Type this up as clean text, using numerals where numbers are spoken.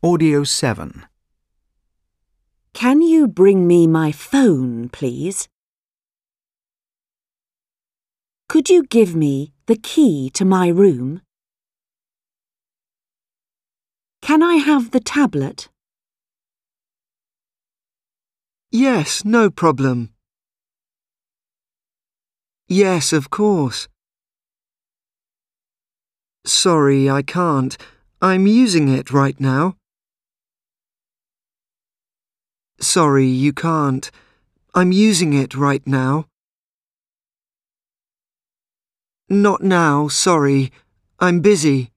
Audio 7. Can you bring me my phone, please? Could you give me the key to my room? Can I have the tablet? Yes, no problem. Yes, of course. Sorry, I can't. I'm using it right now. Sorry, you can't. I'm using it right now. Not now, sorry. I'm busy.